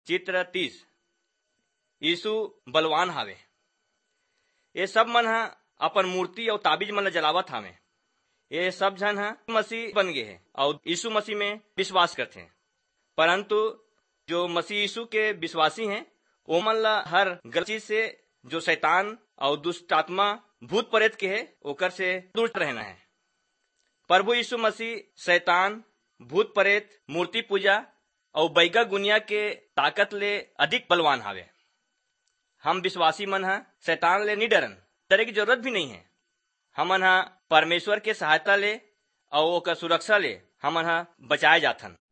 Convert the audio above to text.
चित्र 30 यीशु बलवान हावे। ये सब मन ह अपन मूर्ति और ताबीज मन ला जलावत हावे। ये सब झन ह मसीह बन गए है और यीशु मसीह में विश्वास करते हैं। परंतु जो मसीह यीशु के विश्वासी हैं वो मन ला हर गलत चीज से जो शैतान और दुष्ट आत्मा भूत प्रेत के है ओकर से दूर रहना है। प्रभु यीशु मसीह शैतान, भूत प्रेत, मूर्ति पूजा और बैगा गुनिया के ताकत ले अधिक बलवान हावे। हम विश्वासी मन ह शैतान ले नहीं डरे की जरूरत भी नहीं है। हमन ह परमेश्वर के सहायता ले और ओकर सुरक्षा ले हमन ह बचाए जाथन।